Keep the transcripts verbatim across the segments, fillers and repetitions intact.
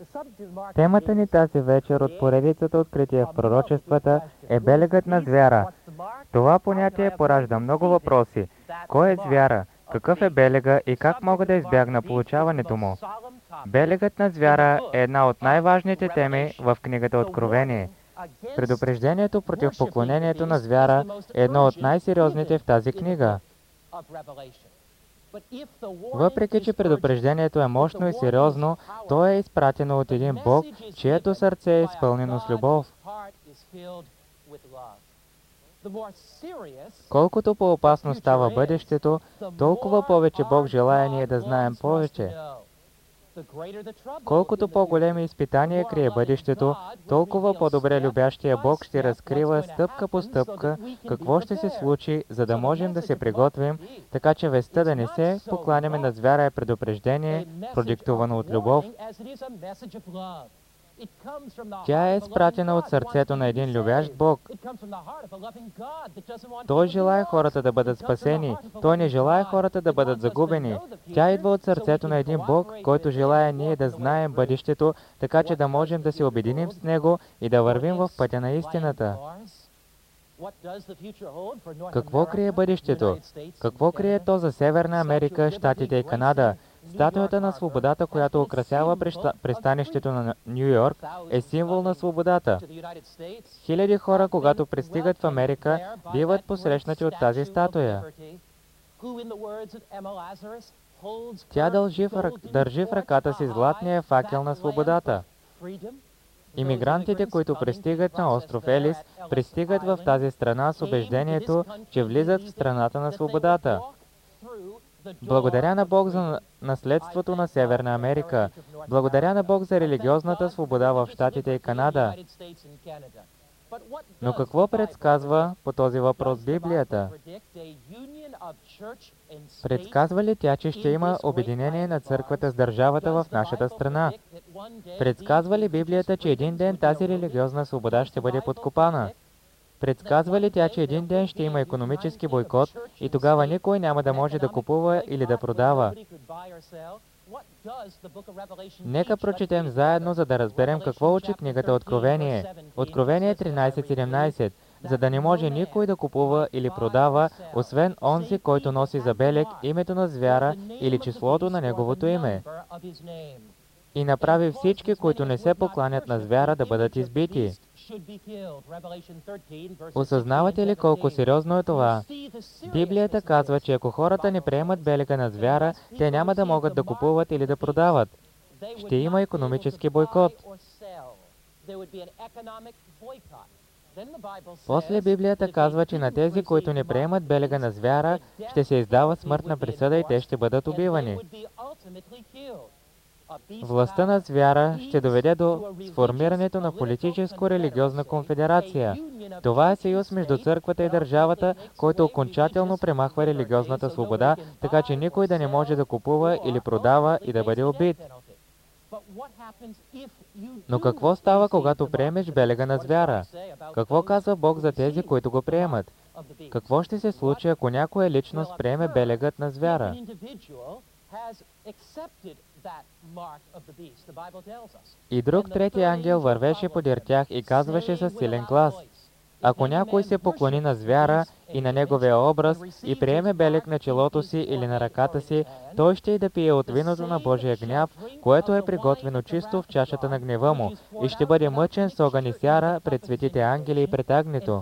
Темата ни тази вечер от поредицата открития в пророчествата е белегът на звяра. Това понятие поражда много въпроси. Кой е звяра? Какъв е белега и как мога да избягна получаването му? Белегът на звяра е една от най-важните теми в книгата Откровение. Предупреждението против поклонението на звяра е едно от най-сериозните в тази книга. Въпреки че предупреждението е мощно и сериозно, то е изпратено от един Бог, чието сърце е изпълнено с любов. Колкото по-опасно става бъдещето, толкова повече Бог желая ние да знаем повече. Колкото по-големи изпитания крие бъдещето, толкова по-добре любящия Бог ще разкрива стъпка по стъпка какво ще се случи, за да можем да се приготвим, така че вестта да не се покланяме на звяра е предупреждение, продиктувано от любов. Тя е изпратена от сърцето на един любящ Бог. Той желае хората да бъдат спасени. Той не желае хората да бъдат загубени. Тя идва от сърцето на един Бог, който желае ние да знаем бъдещето, така че да можем да се обединим с Него и да вървим в пътя на истината. Какво крие бъдещето? Какво крие то за Северна Америка, Щатите и Канада? Статуята на свободата, която украсява пристанището на Ню Йорк, е символ на свободата. Хиляди хора, когато пристигат в Америка, биват посрещнати от тази статуя. Тя държи в, рък... държи в ръката си златния факел на свободата. Имигрантите, които пристигат на остров Елис, пристигат в тази страна с убеждението, че влизат в страната на свободата. Благодаря на Бог за наследството на Северна Америка. Благодаря на Бог за религиозната свобода в Щатите и Канада. Но какво предсказва по този въпрос Библията? Предсказва ли тя, че ще има обединение на църквата с държавата в нашата страна? Предсказва ли Библията, че един ден тази религиозна свобода ще бъде подкопана? Предсказва ли тя, че един ден ще има икономически бойкот и тогава никой няма да може да купува или да продава? Нека прочетем заедно, за да разберем какво учи книгата Откровение. Откровение тринайсет седемнайсет. За да не може никой да купува или продава, освен онзи, който носи за белег името на звяра или числото на неговото име. И направи всички, които не се покланят на звяра, да бъдат избити. Осъзнавате ли колко сериозно е това? Библията казва, че ако хората не приемат белега на звяра, те няма да могат да купуват или да продават. Ще има икономически бойкот. После Библията казва, че на тези, които не приемат белега на звяра, ще се издава смъртна присъда и те ще бъдат убивани. Властта на звяра ще доведе до сформирането на политическо-религиозна конфедерация. Това е съюз между църквата и държавата, който окончателно премахва религиозната свобода, така че никой да не може да купува или продава и да бъде убит. Но какво става, когато приемеш белега на звяра? Какво казва Бог за тези, които го приемат? Какво ще се случи, ако някоя личност приеме белегът на звяра? И друг трети ангел вървеше подир тях и казваше със силен глас: ако някой се поклони на звяра и на неговия образ и приеме белег на челото си или на ръката си, той ще и да пие от виното на Божия гняв, което е приготвено чисто в чашата на гнева му, и ще бъде мъчен с огън и сяра пред светите ангели и пред агнето.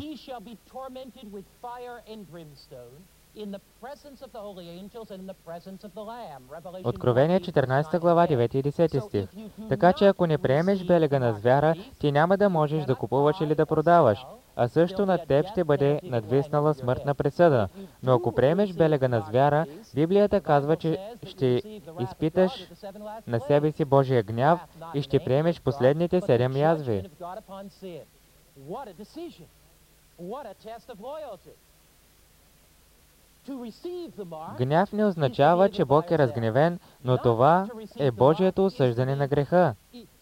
Откровение четиринайсета глава, девети и десети стих. Така че ако не приемеш белега на звяра, ти няма да можеш да купуваш или да продаваш, а също над теб ще бъде надвиснала смъртна присъда. Но ако приемеш белега на звяра, Библията казва, че ще изпиташ на себе си Божия гняв и ще приемеш последните седем язви. Гняв не означава, че Бог е разгневен, но това е Божието осъждане на греха.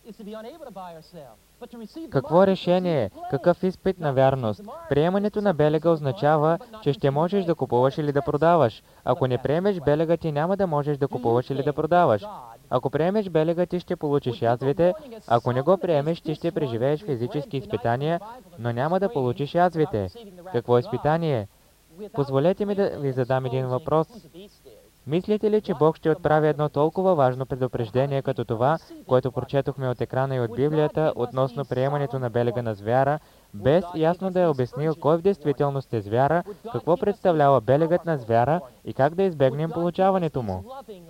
Какво решение? Какъв изпит на вярност? Приемането на белега означава, че ще можеш да купуваш или да продаваш. Ако не приемеш белега, ти няма да можеш да купуваш или да продаваш. Ако приемеш белега, ти ще получиш язвите. Ако не го приемеш, ти ще преживееш физически изпитания, но няма да получиш язвите. Какво изпитание? Позволете ми да ви задам един въпрос. Мислите ли, че Бог ще отправи едно толкова важно предупреждение като това, което прочетохме от екрана и от Библията, относно приемането на белега на звяра, без ясно да е обяснил кой в действителност е звяра, какво представлява белегът на звяра и как да избегнем получаването му?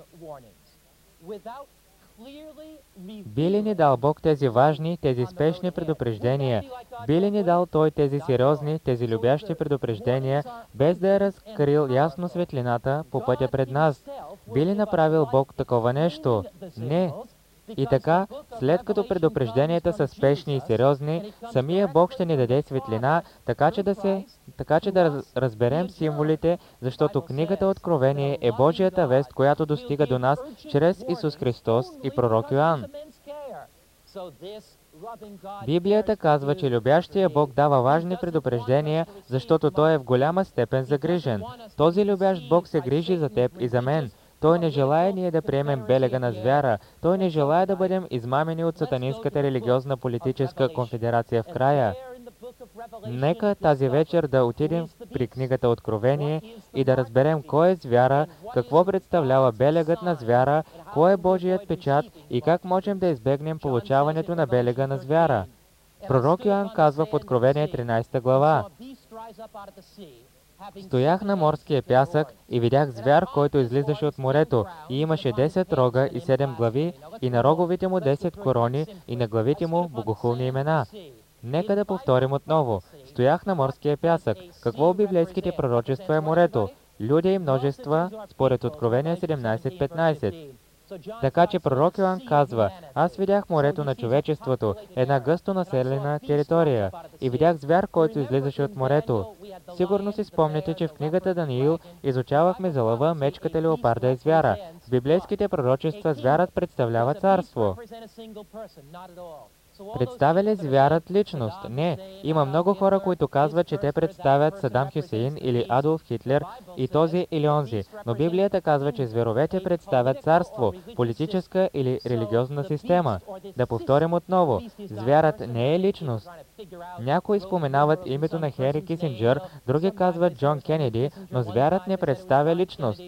Би ли ни дал Бог тези важни, тези спешни предупреждения? Би ли ни дал Той тези сериозни, тези любящи предупреждения, без да е разкрил ясно светлината по пътя пред нас? Би ли направил Бог такова нещо? Не. И така, след като предупрежденията са спешни и сериозни, самия Бог ще ни даде светлина, така че да, се, така, че да раз, разберем символите, защото книгата Откровение е Божията вест, която достига до нас чрез Исус Христос и пророк Йоан. Библията казва, че любящия Бог дава важни предупреждения, защото Той е в голяма степен загрижен. Този любящ Бог се грижи за теб и за мен. Той не желая ние да приемем белега на звяра. Той не желая да бъдем измамени от сатанинската религиозна политическа конфедерация в края. Нека тази вечер да отидем при книгата Откровение и да разберем кой е звяра, какво представлява белегът на звяра, кой е Божият печат и как можем да избегнем получаването на белега на звяра. Пророк Йоан казва в Откровение тринадесета глава: Стоях на морския пясък и видях звяр, който излизаше от морето, и имаше десет рога и седем глави, и на роговите му десет корони, и на главите му богохулни имена. Нека да повторим отново. Стоях на морския пясък. Какво в библейските пророчества е морето? Люди и множества, според Откровение седемнадесет петнадесет. Така че пророк Йоан казва: аз видях морето на човечеството, една гъсто населена територия, и видях звяр, който излизаше от морето. Сигурно си спомняте, че в книгата Даниил изучавахме за лъва, мечката, леопарда и звяра. В библейските пророчества звярат представлява царство. Представя ли звярат личност? Не. Има много хора, които казват, че те представят Садам Хюсеин или Адолф Хитлер и този или онзи. Но Библията казва, че зверовете представят царство, политическа или религиозна система. Да повторим отново. Звярат не е личност. Някои споменават името на Хенри Кисинджър, други казват Джон Кенеди, но звярат не представя личност.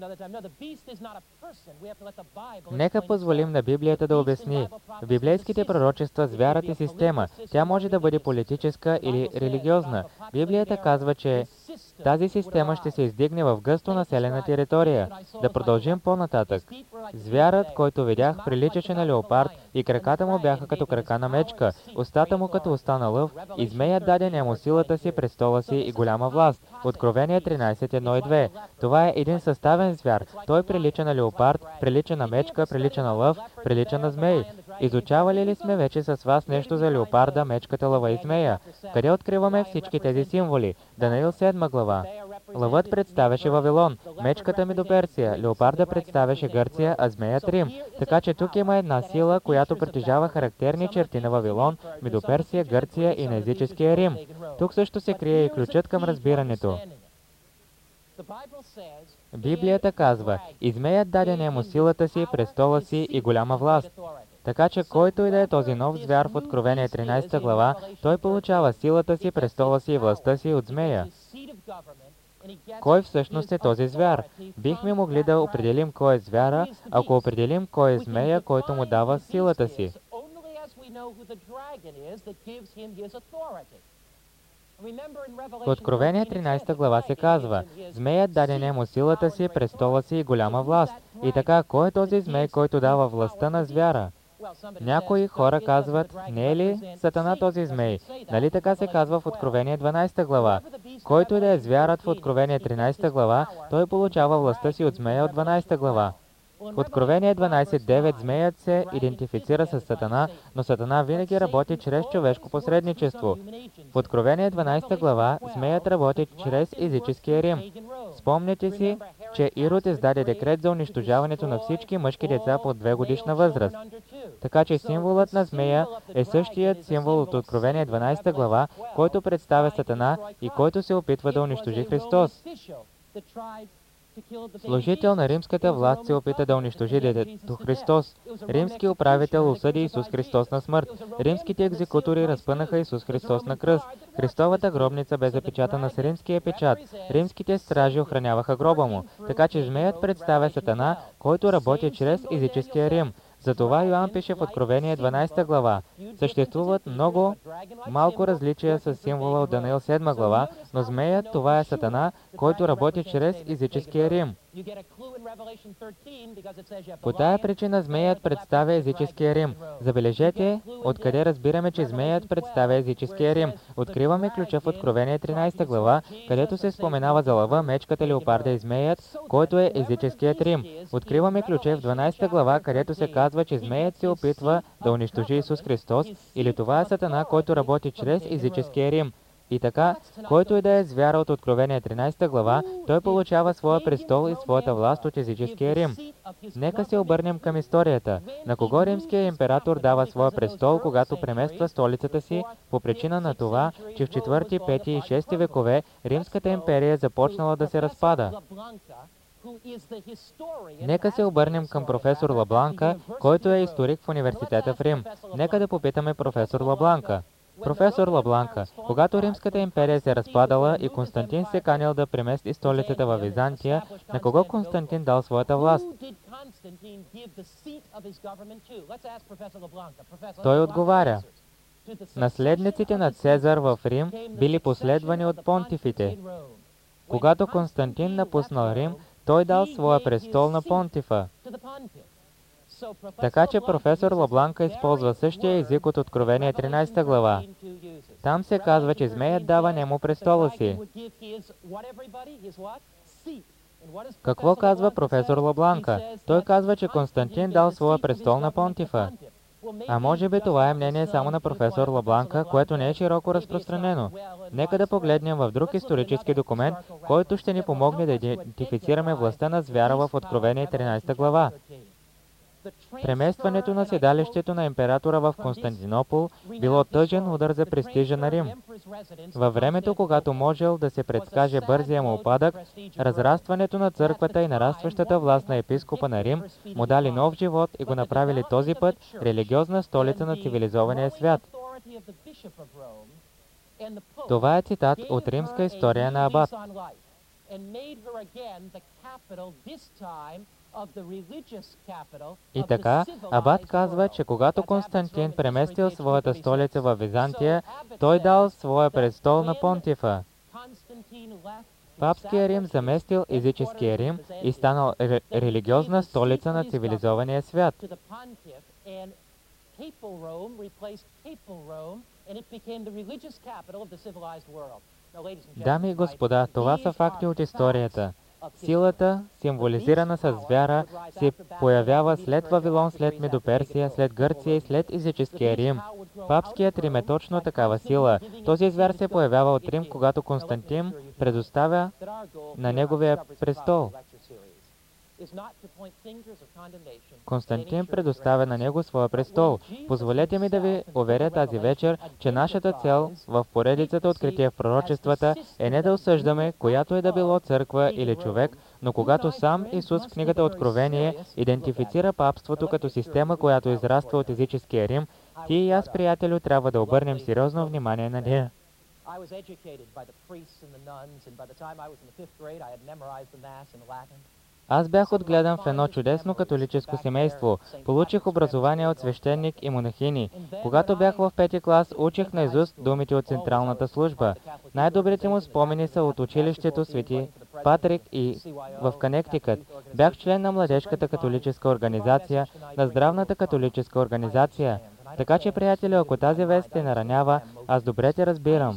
Нека позволим на Библията да обясни. В библейските пророчества звярат е система. Тя може да бъде политическа или религиозна. Библията казва, че тази система ще се издигне в гъсто населена територия. Да продължим по-нататък. Звярат, който видях, приличаше на леопард и краката му бяха като крака на мечка, устата му като уста на лъв, и змеят даде нему силата си, престола си и голяма власт. Откровение тринадесет едно и две. Това е един съставен звяр. Той прилича на леопард, прилича на мечка, прилича на лъв, прилича на змей. Изучавали ли сме вече с вас нещо за леопарда, мечката, лъва и змея? Къде откриваме всички тези символи? Даниил седма глава. Лъвът представяше Вавилон, мечката Медоперсия, леопарда представяше Гърция, а змеят Рим. Така че тук има една сила, която притежава характерни черти на Вавилон, Медоперсия, Гърция и на езическия Рим. Тук също се крие и ключът към разбирането. Библията казва: и змеят даде нему силата си, престола си и голяма власт. Така че който и да е този нов звяр в Откровение тринадесета глава, той получава силата си, престола си и властта си от змея. Кой всъщност е този звяр? Бихме могли да определим кой е звяра, ако определим кой е змея, който му дава силата си. В Откровение тринадесета глава се казва: змеят даде нему силата си, престола си и голяма власт. И така, кой е този змей, който дава властта на звяра? Някои хора казват: не е ли Сатана този змей? Нали така се казва в Откровение дванадесета глава? Който и да е звярат в Откровение тринадесета глава, той получава властта си от змея от дванадесета глава. В Откровение дванадесет девет змеят се идентифицира с Сатана, но Сатана винаги работи чрез човешко посредничество. В Откровение дванадесета глава змеят работи чрез езическия Рим. Спомняте си, че Ирод издаде декрет за унищожаването на всички мъжки деца под две годишна възраст. Така че символът на змея е същият символ от Откровение дванадесета глава, който представя Сатана и който се опитва да унищожи Христос. Служител на римската власт се опита да унищожи детето Христос. Римски управител осъди Исус Христос на смърт. Римските екзекутори разпънаха Исус Христос на кръст. Христовата гробница бе запечатана с римския печат. Римските стражи охраняваха гроба му. Така че змеят представя Сатана, който работи чрез езическия Рим. Затова Йоан пише в Откровение дванадесета глава. Съществуват много малко различия с символа от Даниил седма глава, но змеят това е Сатана, който работи чрез езическия Рим. По тая причина змеят представя езическия Рим. Забележете, откъде разбираме, че змеят представя езическия Рим. Откриваме ключа в Откровение тринадесета глава, където се споменава за лъва, мечката, леопарда и змеят, който е езическият Рим. Откриваме ключа в дванадесета глава, където се казва, че змеят се опитва да унищожи Исус Христос, или това е Сатана, който работи чрез езическия Рим. И така, който и да е звяра от Откровение тринадесета глава, той получава своя престол и своята власт от езическия Рим. Нека се обърнем към историята. На кого римският император дава своя престол, когато премества столицата си, по причина на това, че в четвърти, пети и шести векове Римската империя е започнала да се разпада? Нека се обърнем към професор Лабланка, който е историк в университета в Рим. Нека да попитаме професор Лабланка. Професор Лабланка, когато Римската империя се разпадала и Константин се канил да премести столицата във Византия, на кого Константин дал своята власт? Той отговаря: наследниците на Цезар в Рим били последвани от понтифите. Когато Константин напуснал Рим, той дал своя престол на понтифа. Така че професор Лабланка използва същия език от Откровение тринадесета глава. Там се казва, че змеят дава нему престола си. Какво казва професор Лабланка? Той казва, че Константин дал своя престол на понтифа. А може би това е мнение само на професор Лабланка, което не е широко разпространено. Нека да погледнем в друг исторически документ, който ще ни помогне да идентифицираме властта на звяра в Откровение тринадесета глава. Преместването на седалището на императора в Константинопол било тъжен удар за престижа на Рим. Във времето, когато можел да се предскаже бързия му упадък, разрастването на църквата и нарастващата власт на епископа на Рим му дали нов живот и го направили този път религиозна столица на цивилизования свят. Това е цитат от Римска история на Абат. И така, Абат казва, че когато Константин преместил своята столица в Византия, той дал своя престол на понтифа. Папския Рим заместил езическия Рим и станал ре религиозна столица на цивилизования свят. Дами и господа, това са факти от историята. Силата, символизирана с вяра, се появява след Вавилон, след Медоперсия, след Гърция и след езическия Рим. Папският Рим е точно такава сила. Този звяр се появява от Рим, когато Константин предоставя на неговия престол. Константин предоставя на него своя престол. Позволете ми да ви уверя тази вечер, че нашата цел в поредицата открития в пророчествата е не да осъждаме която е да било църква или човек, но когато сам Исус в книгата Откровение идентифицира папството като система, която израства от езическия Рим, ти и аз, приятелю, трябва да обърнем сериозно внимание на нея. Аз бях отгледан в едно чудесно католическо семейство. Получих образование от свещеник и монахини. Когато бях в пети клас, учих наизуст думите от Централната служба. Най-добрите му спомени са от училището Свети Патрик и в Конектикът. Бях член на младежката католическа организация, на здравната католическа организация. Така че, приятели, ако тази вест те наранява, аз добре те разбирам.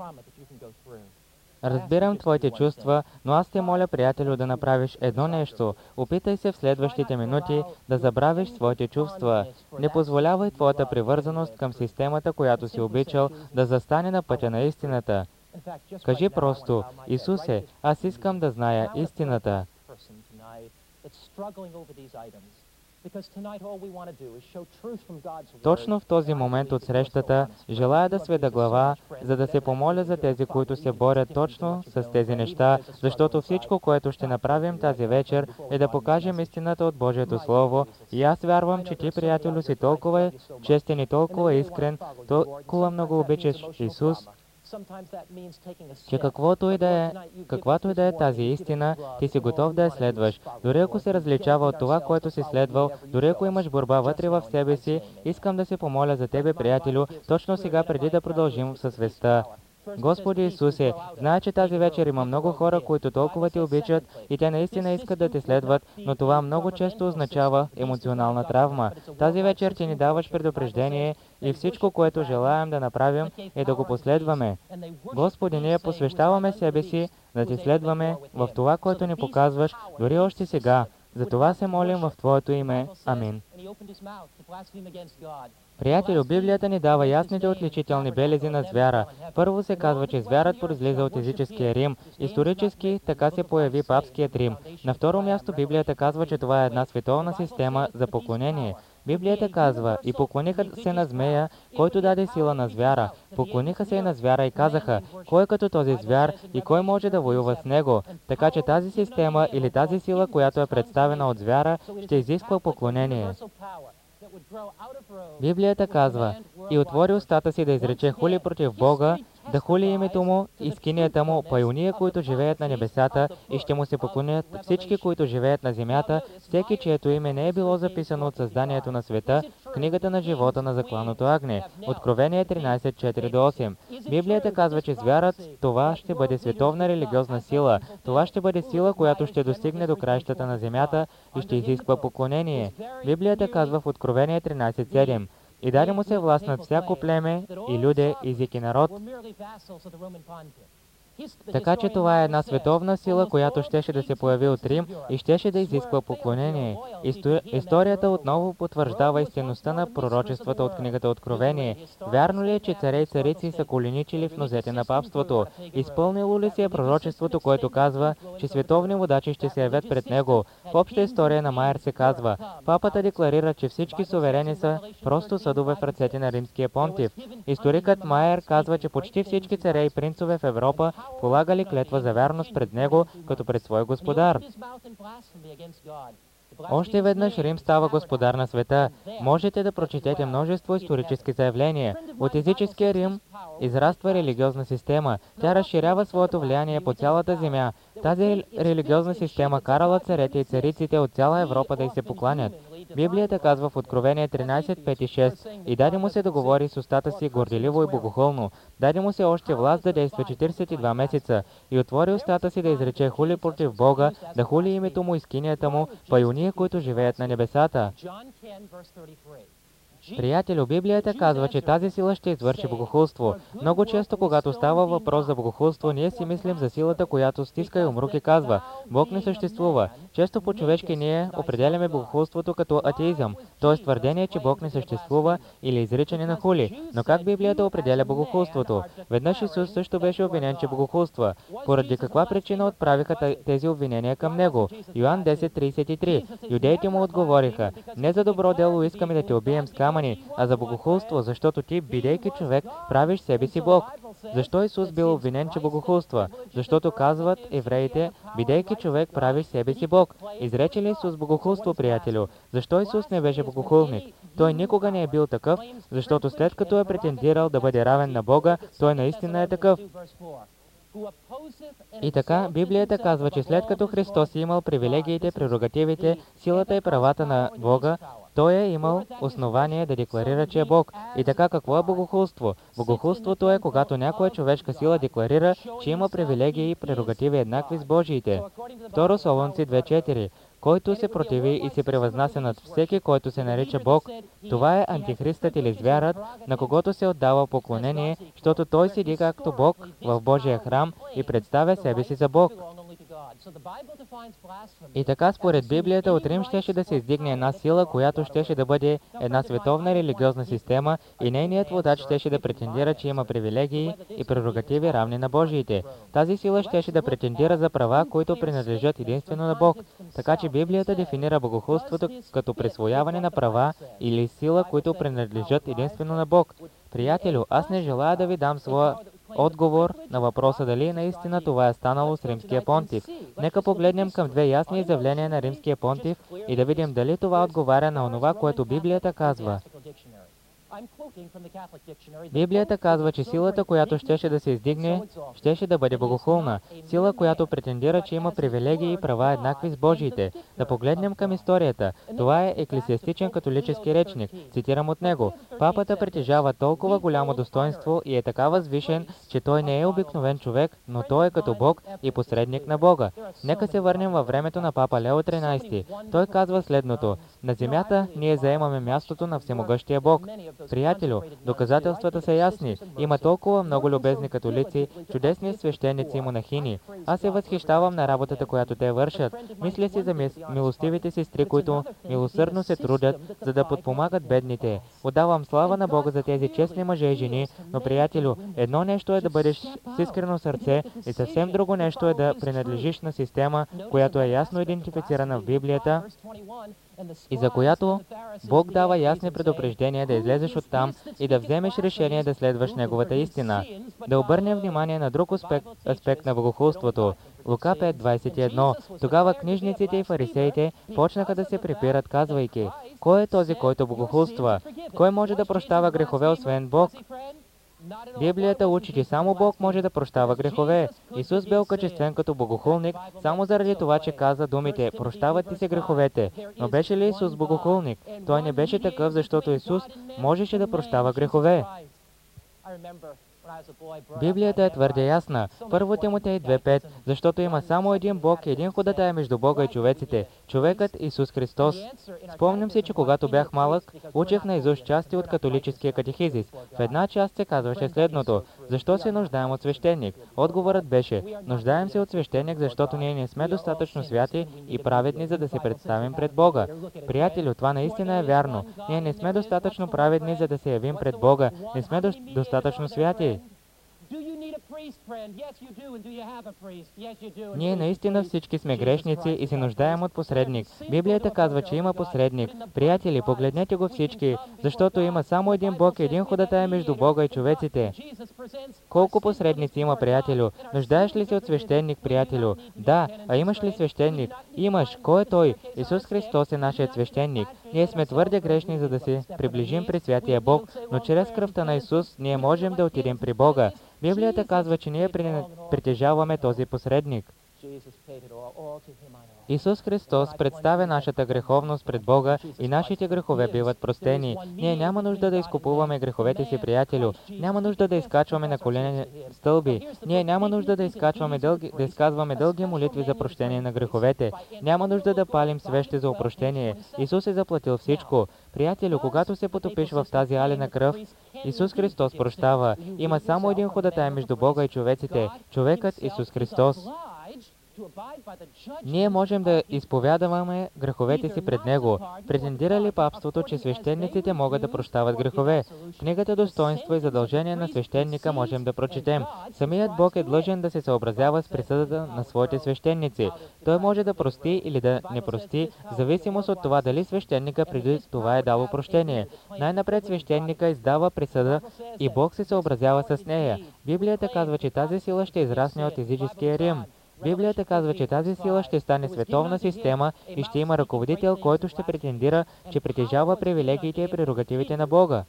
Разбирам твоите чувства, но аз те моля, приятелю, да направиш едно нещо. Опитай се в следващите минути да забравиш своите чувства. Не позволявай твоята привързаност към системата, която си обичал, да застане на пътя на истината. Кажи просто: Исусе, аз искам да зная истината. Точно в този момент от срещата желая да сведа глава, за да се помоля за тези, които се борят точно с тези неща, защото всичко, което ще направим тази вечер, е да покажем истината от Божието Слово. И аз вярвам, че ти, приятелю, си толкова честен и толкова искрен, толкова много обичаш Исус, че каквото и да е, каквато и да е тази истина, ти си готов да я следваш. Дори ако се различава от това, което си следвал, дори ако имаш борба вътре в себе си, искам да се помоля за тебе, приятелю, точно сега, преди да продължим със веста. Господи Исусе, знае, че тази вечер има много хора, които толкова те обичат и те наистина искат да те следват, но това много често означава емоционална травма. Тази вечер ти ни даваш предупреждение и всичко, което желаем да направим, е да го последваме. Господи, ние посвещаваме себе си да ти следваме в това, което ни показваш, дори още сега. За това се молим в Твоето име. Амин. Приятелю, Библията ни дава ясните отличителни белези на звяра. Първо се казва, че звярат произлиза от езическия Рим. Исторически така се появи папският Рим. На второ място Библията казва, че това е една световна система за поклонение. Библията казва: и поклониха се на змея, който даде сила на звяра. Поклониха се и на звяра и казаха: кой е като този звяр и кой може да воюва с него? Така че тази система или тази сила, която е представена от звяра, ще изисква поклонение. Библията казва: и отвори устата си да изрече хули против Бога, да хули името му и скинията му, па и уния, които живеят на небесата, и ще му се поклонят всички, които живеят на земята, всеки, чието име не е било записано от създанието на света в книгата на живота на закланото агне. Откровение тринайсет, четири до осем. Библията казва, че звярат това ще бъде световна религиозна сила. Това ще бъде сила, която ще достигне до краищата на земята и ще изисква поклонение. Библията казва в Откровение тринайсет, седем. И даде му се власт над всяко племе и люде, език и народ. Така че това е една световна сила, която щеше да се появи от Рим и щеше да изисква поклонение. Исто... Историята отново потвърждава истинността на пророчествата от книгата Откровение. Вярно ли е, че царе и царици са коленичили в нозете на папството? Изпълнило ли се е пророчеството, което казва, че световни водачи ще се явят пред него? В обща история на Майер се казва: папата декларира, че всички суверени са просто съдове в ръцете на римския понтив. Историкът Майер казва, че почти всички царе и принцове в Европа полагали клетва за вярност пред него, като пред свой господар. Още веднъж Рим става господар на света. Можете да прочетете множество исторически заявления. От езическия Рим израства религиозна система. Тя разширява своето влияние по цялата земя. Тази религиозна система карала царете и цариците от цяла Европа да й се покланят. Библията казва в Откровение тринайсет, пет и шест: и даде му се да говори с устата си горделиво и богохулно. Даде му се още власт да действа четирийсет и два месеца и отвори устата си да изрече хули против Бога, да хули името му и скинията му, па и уния, които живеят на небесата. Приятелю, Библията казва, че тази сила ще извърши богохулство. Много често, когато става въпрос за богохулство, ние си мислим за силата, която стиска и умрук и казва: Бог не съществува. Често по-човешки ние определяме богохулството като атеизъм, т.е. твърдение, че Бог не съществува или изричане на хули. Но как Библията определя богохулството? Веднъж Исус също беше обвинен, че богохулства. Поради каква причина отправиха тези обвинения към него? Йоан десет, трийсет и три. Юдеите му отговориха: не за добро дело искаме да те убием с камъни, а за богохулство, защото ти, бидейки човек, правиш себе си Бог. Защо Исус бил обвинен, че богохулства? Защото казват евреите: бидейки човек, правиш себе си Бог. Изрече ли Исус богохулство, приятелю? Защо Исус не беше богохулник? Той никога не е бил такъв, защото след като е претендирал да бъде равен на Бога, той наистина е такъв. И така, Библията казва, че след като Христос е имал привилегиите, прерогативите, силата и правата на Бога, той е имал основание да декларира, че е Бог. И така, какво е богохулство? Богохулството е, когато някоя човешка сила декларира, че има привилегии и прерогативи еднакви с Божиите. Второ Солунци две, четири. Който се противи и се превъзнася над всеки, който се нарича Бог, това е антихристът или звярат, на когото се отдава поклонение, защото той седи както Бог в Божия храм и представя себе си за Бог. И така, според Библията, от Рим щеше да се издигне една сила, която щеше да бъде една световна религиозна система и нейният водач щеше да претендира, че има привилегии и прерогативи равни на Божиите. Тази сила щеше да претендира за права, които принадлежат единствено на Бог. Така че Библията дефинира богохулството като присвояване на права или сила, които принадлежат единствено на Бог. Приятелю, аз не желая да ви дам своя отговор на въпроса дали наистина това е станало с римския понтив. Нека погледнем към две ясни изявления на римския понтив и да видим дали това отговаря на онова, което Библията казва. Библията казва, че силата, която щеше да се издигне, щеше да бъде богохулна. Сила, която претендира, че има привилегии и права еднакви с Божиите. Да погледнем към историята. Това е еклесиастичен католически речник. Цитирам от него. Папата притежава толкова голямо достоинство и е така възвишен, че той не е обикновен човек, но той е като Бог и посредник на Бога. Нека се върнем във времето на папа Лео тринайсети. Той казва следното. На земята ние заемаме мястото на всемогъщия Бог. Приятелю, доказателствата са ясни. Има толкова много любезни католици, чудесни свещеници и монахини. Аз се възхищавам на работата, която те вършат. Мисля си за милостивите сестри, които милосърдно се трудят, за да подпомагат бедните. Отдавам слава на Бога за тези честни мъже и жени, но, приятелю, едно нещо е да бъдеш с искрено сърце и съвсем друго нещо е да принадлежиш на система, която е ясно идентифицирана в Библията и за която Бог дава ясни предупреждения да излезеш оттам и да вземеш решение да следваш Неговата истина. Да обърнем внимание на друг аспект, аспект на богохулството. Лука пет двайсет и едно. Тогава книжниците и фарисеите почнаха да се препират, казвайки: кой е този, който богохулства? Кой може да прощава грехове, освен Бог? Библията учи, че само Бог може да прощава грехове. Исус бе окачествен като богохулник, само заради това, че каза думите «Прощават ти се греховете». Но беше ли Исус богохулник? Той не беше такъв, защото Исус можеше да прощава грехове. Библията е твърде ясна. Първо Тимотей две пет, защото има само един Бог и един ходатай между Бога и човеците, човекът Исус Христос. Спомням си, че когато бях малък, учех наизуст части от католическия катехизис. В една част се казваше следното: защо се нуждаем от свещеник? Отговорът беше: нуждаем се от свещеник, защото ние не сме достатъчно святи и праведни, за да се представим пред Бога. Приятелю, това наистина е вярно. Ние не сме достатъчно праведни, за да се явим пред Бога. Не сме до... достатъчно святи. Ние наистина всички сме грешници и се нуждаем от посредник. Библията казва, че има посредник. Приятели, погледнете го всички, защото има само един Бог и един ходатай между Бога и човеците. Колко посредници има, приятелю? Нуждаеш ли се от свещеник, приятелю? Да, а имаш ли свещеник? Имаш. Кой е той? Исус Христос е нашият свещеник. Ние сме твърде грешни, за да се приближим при святия Бог, но чрез кръвта на Исус ние можем да отидем при Бога. Библията казва, че ние притежаваме този посредник. Исус Христос представя нашата греховност пред Бога и нашите грехове биват простени. Ние няма нужда да изкупуваме греховете си, приятелю. Няма нужда да изкачваме на колене стълби. Ние няма нужда да изкачваме дълги, да изказваме дълги молитви за прощение на греховете. Няма нужда да палим свещи за опрощение. Исус е заплатил всичко. Приятелю, когато се потопиш в тази алена кръв, Исус Христос прощава. Има само един ходатай между Бога и човеците. Човекът Исус Христос. Ние можем да изповядваме греховете си пред Него. Претендира ли папството, че свещениците могат да прощават грехове? В книгата Достоинство и задължение на свещеника можем да прочетем: самият Бог е длъжен да се съобразява с присъдата на своите свещеници. Той може да прости или да не прости, в зависимост от това дали свещеника преди това е дало прощение. Най-напред свещеника издава присъда и Бог се съобразява с нея. Библията казва, че тази сила ще израсне от езическия Рим. Библията казва, че тази сила ще стане световна система и ще има ръководител, който ще претендира, че притежава привилегиите и прерогативите на Бога.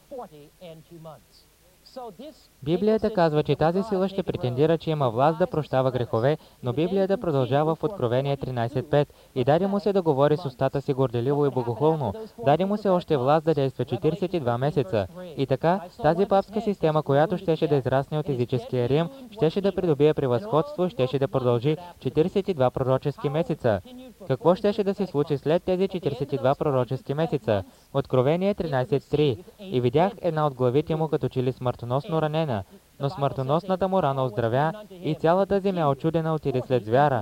Библията казва, че тази сила ще претендира, че има власт да прощава грехове, но Библията продължава в Откровение тринайсет пет: и даде му се да говори с устата си горделиво и богохулно. Даде му се още власт да действа четирийсет и два месеца. И така, тази папска система, която щеше да израсне от езическия Рим, щеше да придобие превъзходство, щеше да продължи четирийсет и два пророчески месеца. Какво щеше да се случи след тези четирийсет и два пророчески месеца? Откровение тринайсет три: и видях една от главите му като че ли смъртоносно ранена, но смъртоносната му рана оздравя и цялата земя очудена отиде след звяра.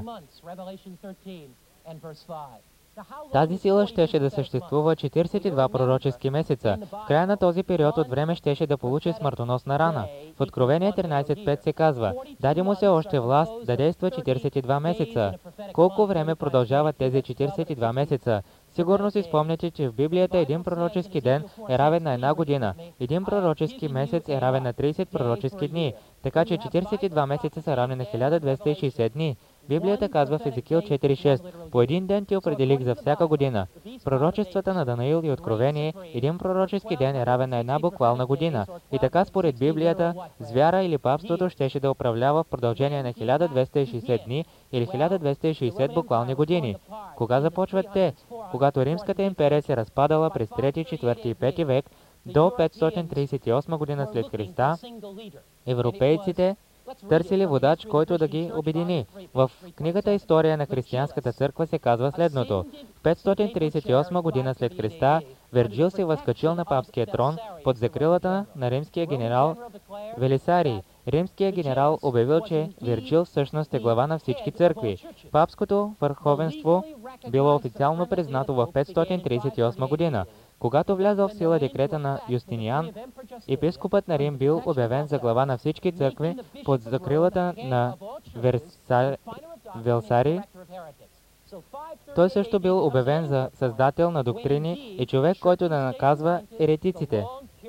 Тази сила щеше да съществува четиридесет и два пророчески месеца. В края на този период от време щеше да получи смъртоносна рана. В Откровение тринадесет пет се казва: даде му се още власт да действа четиридесет и два месеца. Колко време продължават тези четиридесет и два месеца? Сигурно си спомняте, че в Библията един пророчески ден е равен на една година. Един пророчески месец е равен на тридесет пророчески дни. Така че четиридесет и два месеца са равни на хиляда двеста и шейсет дни. Библията казва в Езекил четири шест: по един ден ти определих за всяка година. Пророчествата на Данаил и Откровение, един пророчески ден е равен на една буквална година. И така според Библията, звяра или папството щеше да управлява в продължение на хиляда двеста и шейсет дни или хиляда двеста и шейсет буквални години. Кога започват те? Когато Римската империя се разпадала през трети, четвърти и пети век до петстотин тридесет и осма година след Христа, европейците търсили водач, който да ги обедини. В книгата История на християнската църква се казва следното: в петстотин тридесет и осма година след Христа Верджил се възкачил на папския трон под закрилата на римския генерал Велисарий. Римският генерал обявил, че Верджил всъщност е глава на всички църкви. Папското върховенство било официално признато в петстотин тридесет и осма година. Когато влязъл в сила декрета на Юстиниан, епископът на Рим бил обявен за глава на всички църкви под закрилата на Верса... Велсарий. Той също бил обявен за създател на доктрини и човек, който да наказва еретиците.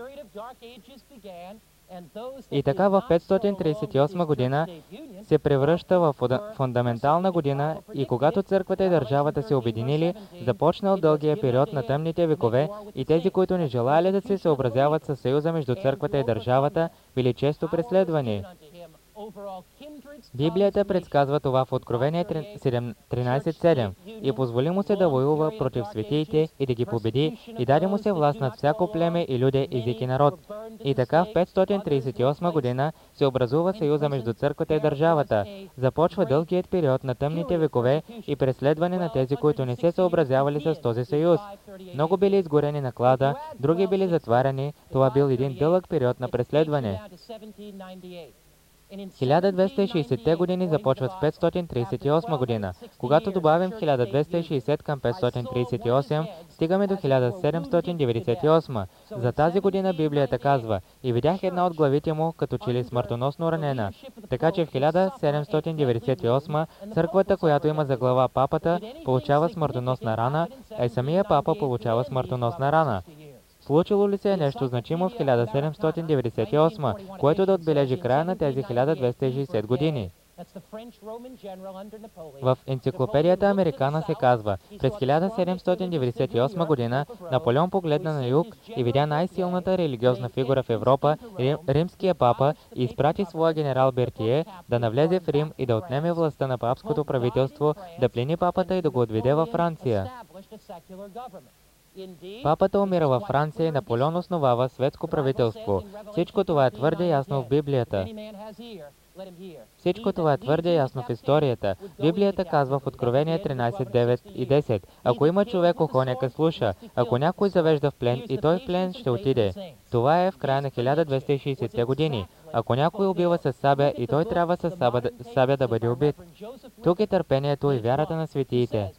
И така в петстотин тридесет и осма година се превръща в фундаментална година и когато църквата и държавата се обединили, започнал дългия период на тъмните векове и тези, които не желали да се съобразяват със съюза между църквата и държавата, били често преследвани. Библията предсказва това в Откровение тринадесет седем и позволи му се да воюва против светиите и да ги победи и даде му се власт над всяко племе и люде, език и народ. И така в петстотин тридесет и осма година се образува съюза между църквата и държавата. Започва дългият период на тъмните векове и преследване на тези, които не се съобразявали с този съюз. Много били изгорени на клада, други били затваряни. Това бил един дълъг период на преследване. хиляда двеста и шейсетте години започват в петстотин тридесет и осма година. Когато добавим хиляда двеста и шейсет към петстотин тридесет и осем, стигаме до хиляда седемстотин деветдесет и осма. За тази година Библията казва: и видях една от главите му, като че ли смъртоносно ранена. Така че в хиляда седемстотин деветдесет и осма църквата, която има за глава папата, получава смъртоносна рана, а и самия папа получава смъртоносна рана. Случило ли се е нещо значимо в хиляда седемстотин деветдесет и осма, което да отбележи края на тези хиляда двеста и шейсет години? В енциклопедията Американа се казва: през хиляда седемстотин деветдесет и осма година Наполеон погледна на юг и видя най-силната религиозна фигура в Европа, рим, римския папа, и изпрати своя генерал Бертие да навлезе в Рим и да отнеме властта на папското правителство, да плени папата и да го отведе във Франция. Папата умира във Франция и Наполеон основава светско правителство. Всичко това е твърде ясно в Библията. Всичко това е твърде ясно в историята. Библията казва в Откровение тринадесет девет и десет: ако има човек ухо, нека слуша. Ако някой завежда в плен, и той в плен ще отиде. Това е в края на хиляда двеста и шейсетте години. Ако някой убива с сабя, и той трябва с сабя, сабя да бъде убит. Тук е търпението и вярата на светиите.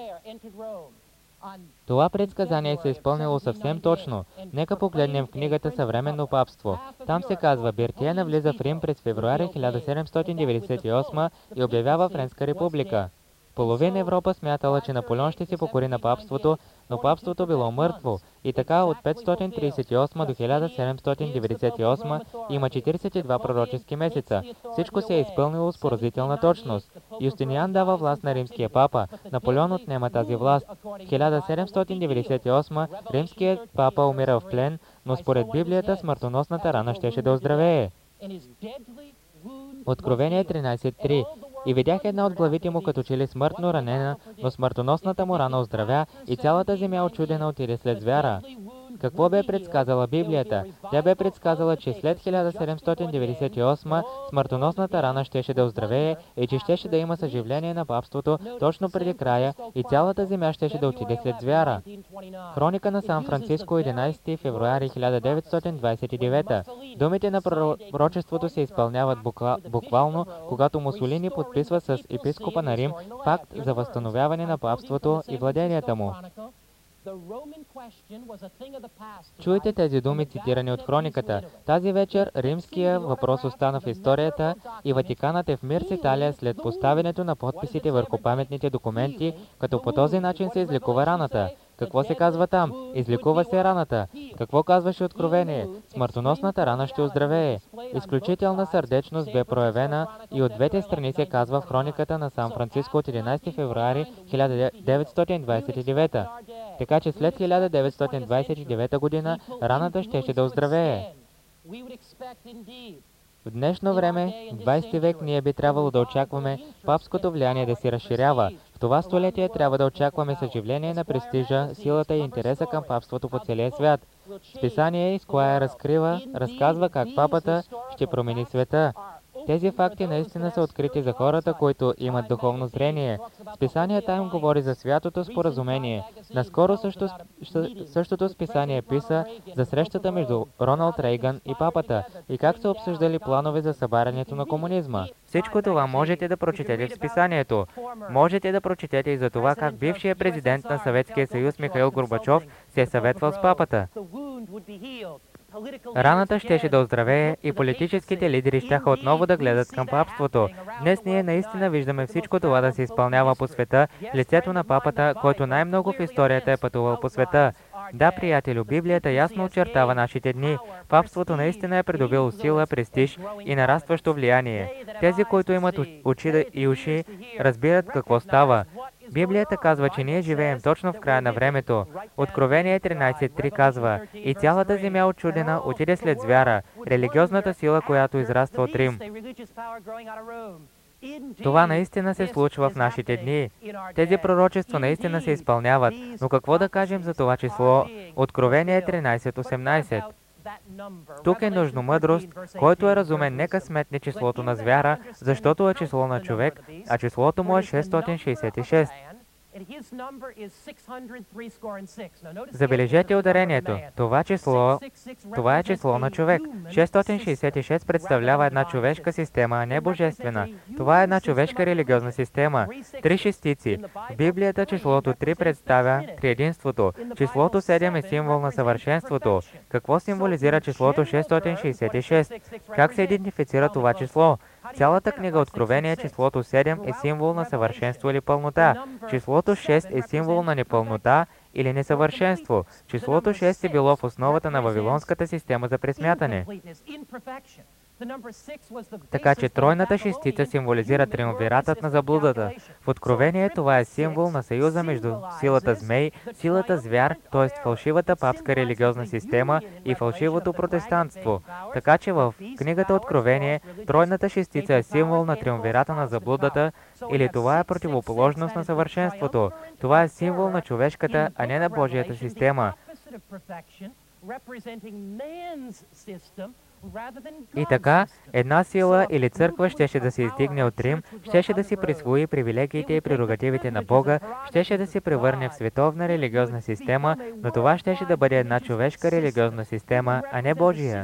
Това предсказание се е изпълнило съвсем точно. Нека погледнем в книгата Съвременно папство. Там се казва: Бертие навлиза в Рим през февруари хиляда седемстотин деветдесет и осма и обявява Френска република. Половина Европа смятала, че Наполеон ще се покори на папството, но папството било мъртво. И така от петстотин тридесет и осма до хиляда седемстотин деветдесет и осма има четиридесет и два пророчески месеца. Всичко се е изпълнило с поразителна точност. Юстиниан дава власт на римския папа. Наполеон отнема тази власт. В хиляда седемстотин деветдесет и осма римският папа умира в плен, но според Библията смъртоносната рана щеше да оздравее. Откровение тринадесет три. И видях една от главите му като че ли смъртно ранена, но смъртоносната му рана оздравя и цялата земя очудена отиде след звяра. Какво бе предсказала Библията? Тя бе предсказала, че след хиляда седемстотин деветдесет и осма смъртоносната рана щеше да оздравее и че щеше да има съживление на папството точно преди края и цялата земя щеше да отиде след звяра. Хроника на Сан Франциско, единадесети февруари хиляда деветстотин двадесет и девета. Думите на пророчеството се изпълняват буква, буквално, когато Мусолини подписва с епископа на Рим пакт за възстановяване на папството и владенията му. Чуйте тези думи, цитирани от хрониката. Тази вечер римския въпрос остана в историята и Ватиканът е в мир с Италия след поставянето на подписите върху паметните документи, като по този начин се излекува раната. Какво се казва там? Излекува се раната. Какво казваше Откровение? Смъртоносната рана ще оздравее. Изключителна сърдечност бе проявена и от двете страни, се казва в хрониката на Сан Франциско от единадесети февруари хиляда деветстотин двадесет и девета. Така че след хиляда деветстотин двадесет и девета година раната щеше да оздравее. В днешно време, в двадесети век, ние би трябвало да очакваме папското влияние да се разширява. В това столетие трябва да очакваме съживление на престижа, силата и интереса към папството по целия свят. Списание Esquire разкрива, разказва как папата ще промени света. Тези факти наистина са открити за хората, които имат духовно зрение. Списанието им говори за святото споразумение. Наскоро също, същото списание писа за срещата между Роналд Рейган и папата и как са обсъждали планове за събарянето на комунизма. Всичко това можете да прочетете в списанието. Можете да прочетете и за това как бившият президент на Съветския съюз Михаил Горбачов се е съветвал с папата. Раната щеше да оздравее и политическите лидери щяха отново да гледат към папството. Днес ние наистина виждаме всичко това да се изпълнява по света, лицето на папата, който най-много в историята е пътувал по света. Да, приятелю, Библията ясно очертава нашите дни. Папството наистина е придобило сила, престиж и нарастващо влияние. Тези, които имат очи и уши, разбират какво става. Библията казва, че ние живеем точно в края на времето. Откровение тринадесет три казва: „И цялата земя отчудена отиде след звяра, религиозната сила, която израства от Рим“. Това наистина се случва в нашите дни. Тези пророчества наистина се изпълняват. Но какво да кажем за това число? Откровение тринадесет осемнадесет. Тук е нужно мъдрост, който е разумен, нека сметне числото на звяра, защото е число на човек, а числото му е шестстотин шестдесет и шест. Забележете ударението. Това число, това е число на човек. шестстотин шестдесет и шест представлява една човешка система, а не божествена. Това е една човешка религиозна система. Три шестици. В Библията числото три представя триединството. Числото седем е символ на съвършенството. Какво символизира числото шестстотин шестдесет и шест? Как се идентифицира това число? Цялата книга Откровение, числото седем е символ на съвършенство или пълнота. Числото шест е символ на непълнота или несъвършенство. Числото шест е било в основата на вавилонската система за пресмятане. Така че тройната шестица символизира триумвиратът на заблудата. В Откровение това е символ на съюза между силата змей, силата звяр, т.е. фалшивата папска религиозна система и фалшивото протестантство. Така че в книгата Откровение тройната шестица е символ на триумвирата на заблудата, или това е противоположност на съвършенството. Това е символ на човешката, а не на Божията система. И така, една сила или църква щеше да се издигне от Рим, щеше да си присвои привилегиите и прерогативите на Бога, щеше да се превърне в световна религиозна система, но това щеше да бъде една човешка религиозна система, а не Божия.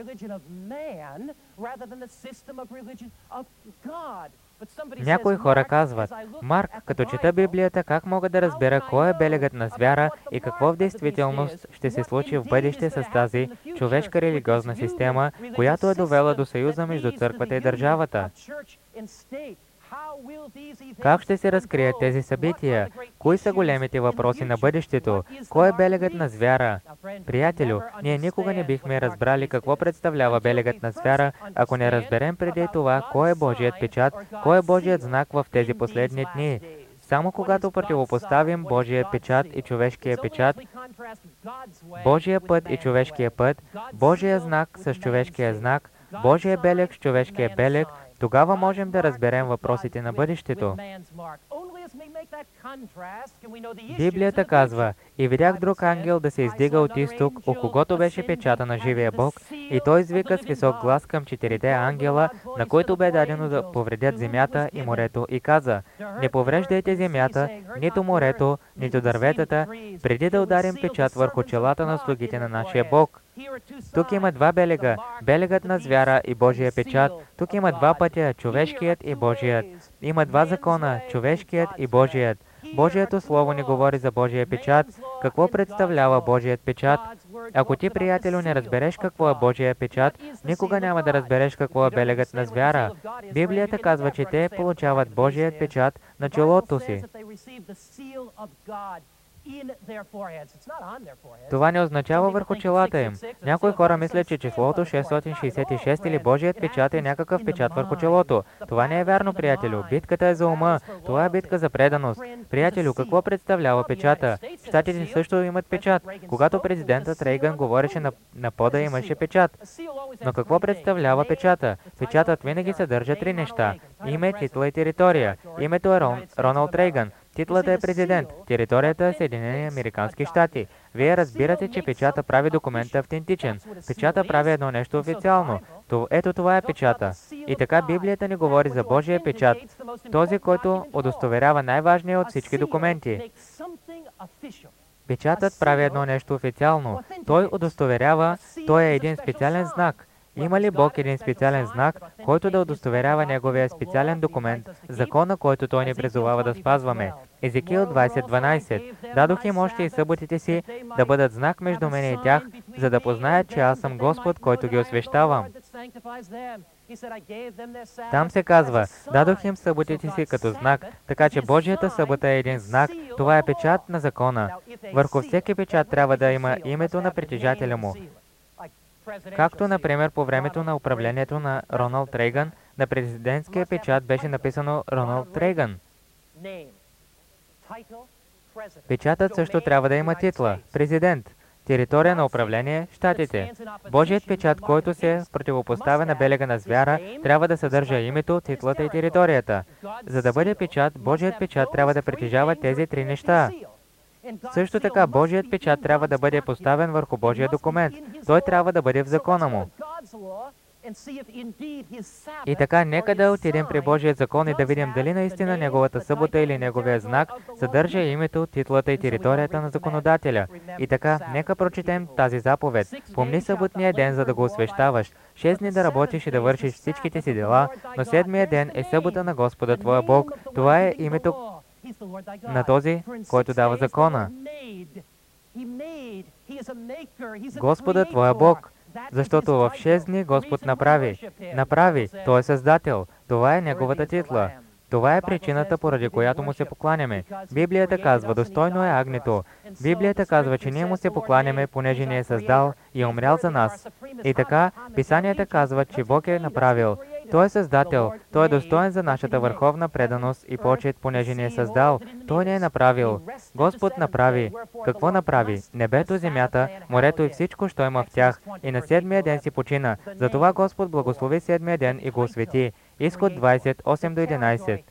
Някои хора казват: „Марк, като чета Библията, как мога да разбера кой е белегът на звяра и какво в действителност ще се случи в бъдеще с тази човешка религиозна система, която е довела до съюза между църквата и държавата? Как ще се разкрият тези събития? Кои са големите въпроси на бъдещето? Кой е белегът на звяра?“ Приятелю, ние никога не бихме разбрали какво представлява белегът на звяра, ако не разберем преди това кой е Божият печат, кой е Божият знак в тези последни дни. Само когато противопоставим Божия печат и човешкия печат, Божия път и човешкия път, Божия знак с човешкия знак, Божия белег с човешкия белег, тогава можем да разберем въпросите на бъдещето. Библията казва: и видях друг ангел да се издига от изток, у когото беше печата на живия Бог, и той извика с висок глас към четирите ангела, на които бе дадено да повредят земята и морето, и каза: не повреждайте земята, нито морето, нито дърветата, преди да ударим печат върху челата на слугите на нашия Бог. Тук има два белега, белегът на звяра и Божия печат. Тук има два пътя, човешкият и Божият. Има два закона, човешкият и Божият. Божието Слово ни говори за Божия печат. Какво представлява Божият печат? Ако ти, приятелю, не разбереш какво е Божия печат, никога няма да разбереш какво е белегът на звяра. Библията казва, че те получават Божият печат на челото си. Това не означава върху челата им. Някои хора мислят, че числото шестстотин шестдесет и шест или Божият печат е някакъв печат върху челото. Това не е вярно, приятелю. Битката е за ума. Това е битка за преданост. Приятелю, какво представлява печата? Щатите също имат печат. Когато президентът Рейган говореше на, на пода, имаше печат. Но какво представлява печата? Печатът винаги съдържа три неща: име, титла и територия. Името е Рон, Роналд Рейган. Титлата е президент, територията е Съединени американски щати. Вие разбирате, че печата прави документа автентичен. Печата прави едно нещо официално. То, ето това е печата. И така Библията ни говори за Божия печат, този, който удостоверява най-важния от всички документи. Печатът прави едно нещо официално. Той удостоверява, той е един специален знак. Има ли Бог един специален знак, който да удостоверява неговия специален документ, закона, който той ни призовава да спазваме? Езекиил двайсет дванайсет. Дадох им още и съботите си да бъдат знак между мене и тях, за да познаят, че аз съм Господ, който ги освещавам. Там се казва: дадох им съботите си като знак, така че Божията събота е един знак. Това е печат на закона. Върху всеки печат трябва да има името на притежателя му. Както, например, по времето на управлението на Роналд Рейган, на президентския печат беше написано Роналд Рейган. Печатът също трябва да има титла – президент, територия на управление – щатите. Божият печат, който се противопоставя на белега на звяра, трябва да съдържа името, титлата и територията. За да бъде печат, Божият печат трябва да притежава тези три неща. Също така, Божият печат трябва да бъде поставен върху Божия документ. Той трябва да бъде в закона му. И така, нека да отидем при Божият закон и да видим дали наистина неговата събота или неговия знак съдържа името, титлата и територията на законодателя. И така, нека прочетем тази заповед. Помни съботния ден, за да го освещаваш. Шест дни да работиш и да вършиш всичките си дела, но седмия ден е събота на Господа твоя Бог. Това е името на този, който дава закона. Господа твоя Бог. Защото в шест дни Господ направи. Направи, Той е Създател. Това е Неговата титла. Това е причината, поради която му се покланяме. Библията казва: достойно е агнето. Библията казва, че ние му се покланяме, понеже ни е създал и е умрял за нас. И така, Писанията казват, че Бог е направил. Той е Създател. Той е достоен за нашата върховна преданост и почет, понеже ни е създал. Той ни е направил. Господ направи. Какво направи? Небето, земята, морето и всичко, що има в тях. И на седмия ден си почина. Затова Господ благослови седмия ден и го освети. Изход двайсет, осем до единайсет.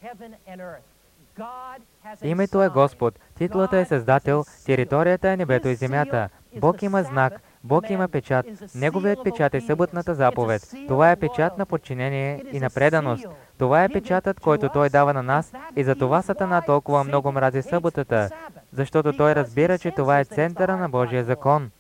Името е Господ, титлата е Създател, територията е небето и земята. Бог има знак, Бог има печат. Неговият печат е съботната заповед. Това е печат на подчинение и на преданост. Това е печатът, който Той дава на нас, и за това Сатана толкова много мрази съботата, защото той разбира, че това е центъра на Божия закон.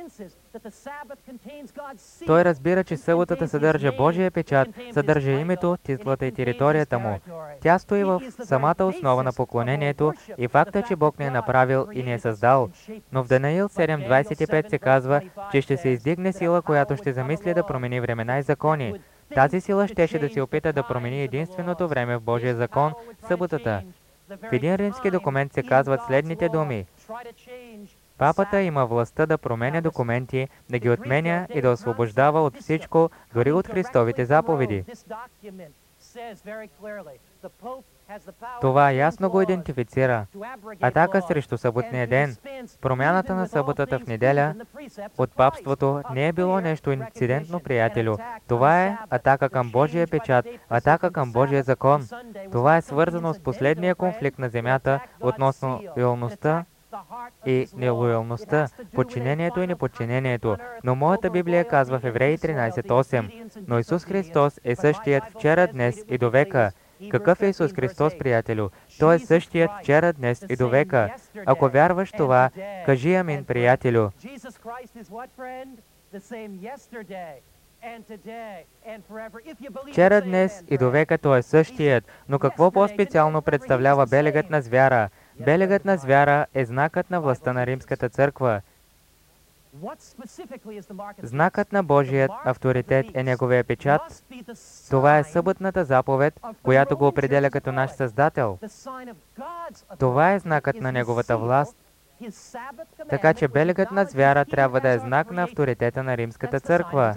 Той разбира, че съботата съдържа Божия печат, съдържа името, титлата и територията му. Тя стои в самата основа на поклонението и факта, че Бог ни е направил и ни е създал. Но в Данаил седем двайсет и пет се казва, че ще се издигне сила, която ще замисли да промени времена и закони. Тази сила щеше да се опита да промени единственото време в Божия закон – съботата. В един римски документ се казват следните думи: Папата има властта да променя документи, да ги отменя и да освобождава от всичко, дори от Христовите заповеди. Това ясно го идентифицира. Атака срещу съботния ден. Промяната на съботата в неделя от папството не е било нещо инцидентно, приятелю. Това е атака към Божия печат, атака към Божия закон. Това е свързано с последния конфликт на земята относно лоялността и нелоялността, подчинението и неподчинението. Но моята Библия казва в Евреи тринайсет осем: но Исус Христос е същият вчера, днес и до века. Какъв е Исус Христос, приятелю? Той е същият вчера, днес и до века. Ако вярваш това, кажи амин, приятелю. Вчера, днес и до века Той е същият, но какво по-специално представлява белегът на звяра? Белегът на звяра е знакът на властта на Римската църква. Знакът на Божият авторитет е Неговия печат. Това е съботната заповед, която го определя като наш Създател. Това е знакът на Неговата власт. Така че белегът на звяра трябва да е знак на авторитета на Римската църква.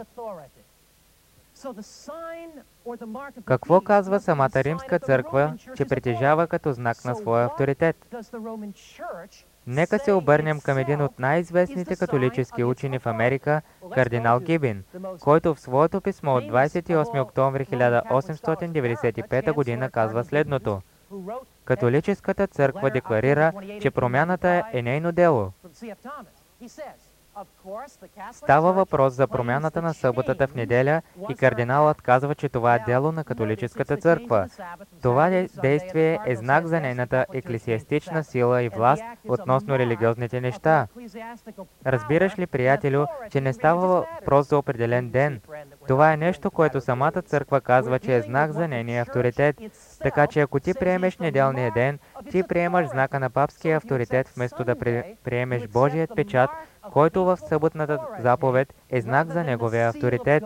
Какво казва самата Римска църква, че притежава като знак на своя авторитет? Нека се обърнем към един от най-известните католически учени в Америка, кардинал Гибин, който в своето писмо от двайсет и осми октомври хиляда осемстотин деветдесет и пета година казва следното: католическата църква декларира, че промяната е нейно дело. Става въпрос за промяната на съботата в неделя и кардиналът казва, че това е дело на католическата църква. Това действие е знак за нейната еклесиастична сила и власт относно религиозните неща. Разбираш ли, приятелю, че не става въпрос за определен ден? Това е нещо, което самата църква казва, че е знак за нейния авторитет. Така че ако ти приемеш неделния ден, ти приемаш знака на папския авторитет, вместо да приемеш Божият печат, който в съботната заповед е знак за Неговия авторитет.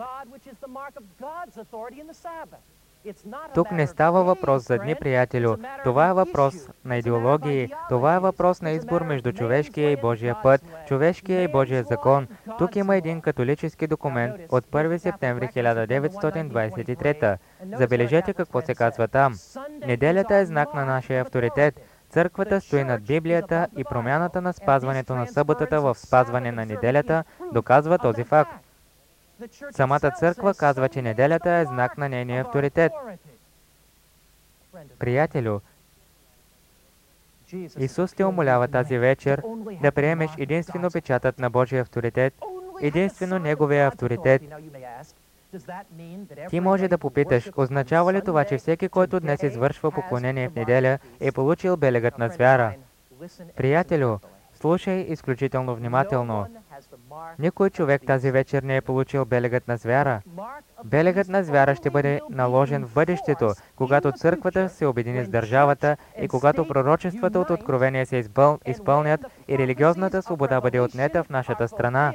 Тук не става въпрос за дни, приятелю. Това е въпрос на идеологии. Това е въпрос на избор между човешкия и Божия път, човешкия и Божия закон. Тук има един католически документ от първи септември хиляда деветстотин двайсет и трета. Забележете какво се казва там. Неделята е знак на нашия авторитет. Църквата стои над Библията и промяната на спазването на съботата в спазване на неделята доказва този факт. Самата църква казва, че неделята е знак на нейния авторитет. Приятелю, Исус те умолява тази вечер да приемеш единствено печатът на Божия авторитет, единствено Неговия авторитет. Ти може да попиташ, означава ли това, че всеки, който днес извършва поклонение в неделя, е получил белегът на звяра? Приятелю, слушай изключително внимателно. Никой човек тази вечер не е получил белегът на звяра. Белегът на звяра ще бъде наложен в бъдещето, когато църквата се обедини с държавата и когато пророчествата от Откровение се избъл... изпълнят и религиозната свобода бъде отнета в нашата страна.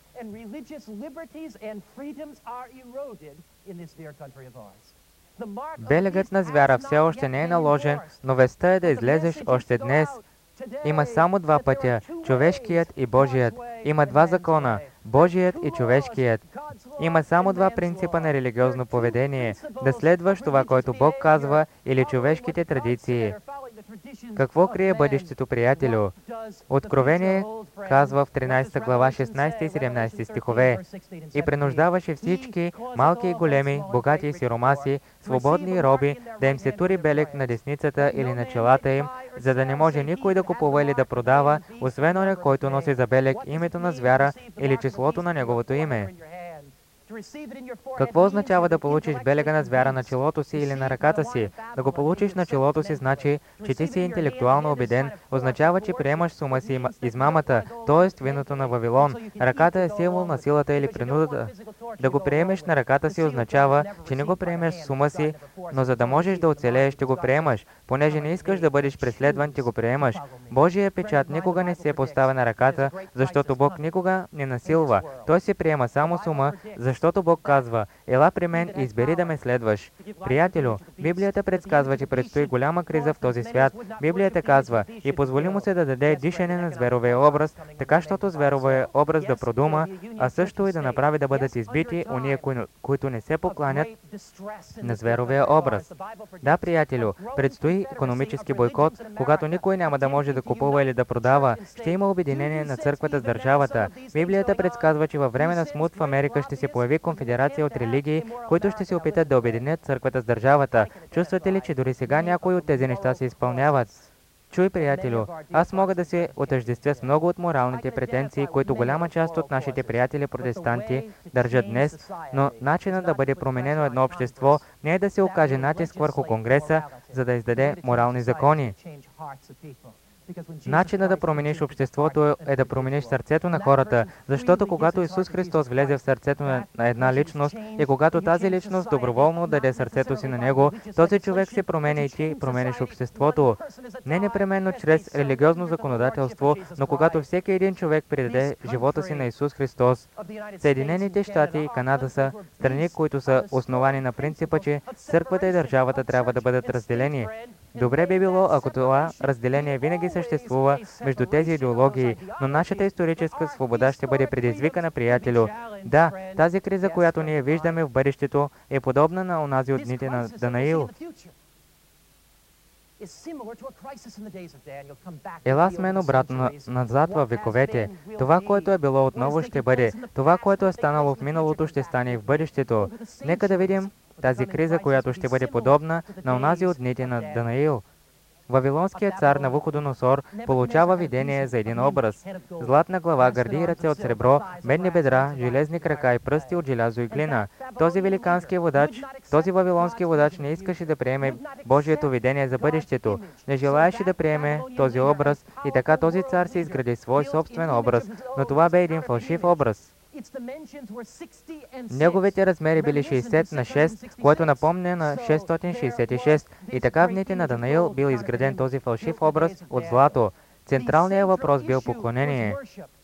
Белегът на звяра все още не е наложен, но вестта е да излезеш още днес. Има само два пътя – човешкият и Божият. Има два закона – Божият и човешкият. Има само два принципа на религиозно поведение – да следваш това, което Бог казва, или човешките традиции. Какво крие бъдещето, приятелю? Откровение казва в тринайсета глава шестнайсети и седемнайсети стихове: и принуждаваше всички, малки и големи, богати и сиромаси, свободни и роби, да им се тури белег на десницата или на челата им, за да не може никой да купува или да продава, освен оня, който носи за белег името на звяра или числото на неговото име. Какво означава да получиш белега на звяра на челото си или на ръката си? Да го получиш на челото си значи, че ти си интелектуално убеден, означава, че приемаш сума си измамата, т.е. виното на Вавилон. Ръката е символ на силата или принудата. Да го приемеш на ръката си означава, че не го приемеш сума си, но за да можеш да оцелееш, ти го приемаш. Понеже не искаш да бъдеш преследван, ти го приемаш. Божия печат никога не се поставя на ръката, защото Бог никога не насилва. Той се приема само сума, защото Бог казва: ела при мен и избери да ме следваш. Приятелю, Библията предсказва, че предстои голяма криза в този свят. Библията казва: и позволи му се да даде дишане на зверовия образ, така щото зверовия образ да продума, а също и да направи да бъдат избити уния, които не се покланят на зверовия образ. Да, приятелю, предстои икономически бойкот, когато никой няма да може да купува или да продава. Ще има обединение на църквата с държавата. Библията предсказва, че във време на смут в Америка ще се появи конфедерация от религии, които ще се опитат да обединят църквата с държавата. Чувствате ли, че дори сега някои от тези неща се изпълняват? Чуй, приятелю, аз мога да се отъждествя с много от моралните претенции, които голяма част от нашите приятели протестанти държат днес, но начинът да бъде променено едно общество не е да се окаже натиск върху Конгреса, за да издаде морални закони. Начинът да промениш обществото е да промениш сърцето на хората, защото когато Исус Христос влезе в сърцето на една личност и когато тази личност доброволно даде сърцето си на него, този човек се променя и ти промениш обществото. Не непременно чрез религиозно законодателство, но когато всеки един човек предаде живота си на Исус Христос. Съединените щати и Канада са страни, които са основани на принципа, че църквата и държавата трябва да бъдат разделени. Добре би било, ако това разделение винаги съществува между тези идеологии, но нашата историческа свобода ще бъде предизвикана, приятелю. Да, тази криза, която ние виждаме в бъдещето, е подобна на онази от дните на Данаил. Ела с мен обратно назад във вековете. Това, което е било отново, ще бъде. Това, което е станало в миналото, ще стане и в бъдещето. Нека да видим тази криза, която ще бъде подобна на онази от дните на Данаил. Вавилонският цар Навуходоносор получава видение за един образ. Златна глава, гърди и ръце от сребро, медни бедра, железни крака и пръсти от желязо и глина. Този великански водач, този вавилонски водач не искаше да приеме Божието видение за бъдещето. Не желаеше да приеме този образ и така този цар си изгради свой собствен образ, но това бе един фалшив образ. Неговите размери били шейсет на шест, което напомня на шестстотин шейсет и шест. И така в дните на Данаил бил изграден този фалшив образ от злато. Централният въпрос бил поклонение.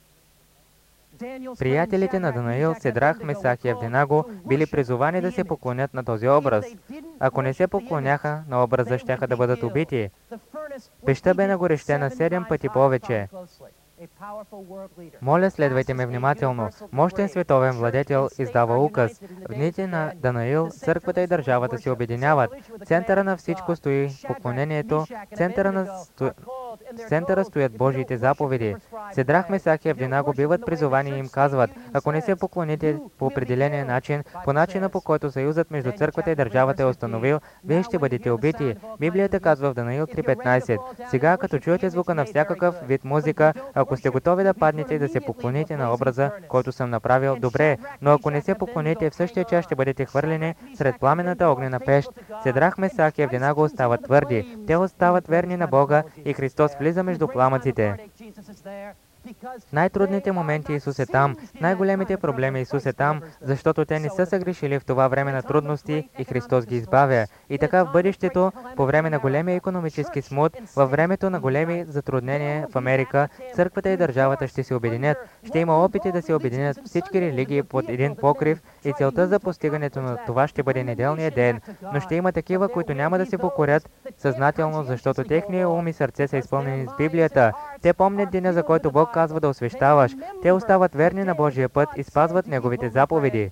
Приятелите на Данаил, Седрах, Месах и Авденаго, били призовани да се поклонят на този образ. Ако не се поклоняха на образа, щяха да бъдат убити. Пещта бе нагорещена седем пъти повече. Моля, следвайте ме внимателно. Мощен световен владетел издава указ. В дните на Данаил църквата и държавата се обединяват. Центъра на всичко стои поклонението. Центъра, на сто... центъра стоят Божиите заповеди. Седрах, Месах и Авденаго биват призовани и им казват: ако не се поклоните по определения начин, по начина, по който съюзът между църквата и държавата е установил, вие ще бъдете убити. Библията казва в Данаил три петнайсет. Сега, като чуете звука на всякакъв вид музика, ако сте готови да паднете и да се поклоните на образа, който съм направил, добре, но ако не се поклоните, в същия час ще бъдете хвърлени сред пламената огнена пещ. Седрах, Месах и Авденаго остават твърди. Те остават верни на Бога и Христос влиза между пламъците. В най-трудните моменти Исус е там, в най-големите проблеми Исус е там, защото те не са съгрешили в това време на трудности и Христос ги избавя. И така в бъдещето, по време на големия икономически смут, във времето на големи затруднения в Америка, църквата и държавата ще се обединят. Ще има опити да се обединят всички религии под един покрив и целта за постигането на това ще бъде неделния ден. Но ще има такива, които няма да се покорят съзнателно, защото техния ум и сърце са изпълнени с Библията. Те помнят деня, за който Бог казва да освещаваш. Те остават верни на Божия път и спазват Неговите заповеди.